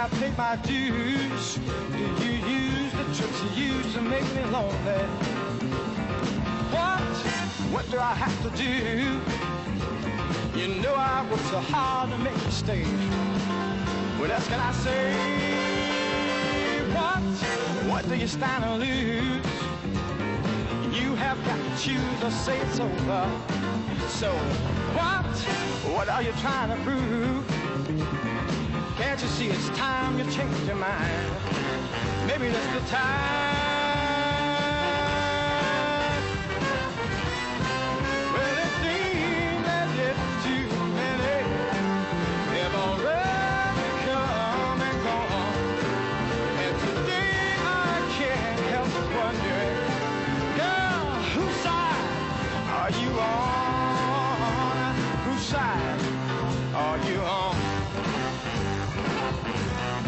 I pay my dues? Do you use the tricks you use to make me lonely? What do I have to do? You know I work so hard to make you stay. What else can I say? What do you stand to lose? You have got to choose or say it's over. So what are you trying to prove? Can't you see it's time you change your mind? Maybe that's the time. Well, it seems as if too many have already come and gone. And today I can't help wondering, girl, whose side are you on? Whose side are you on?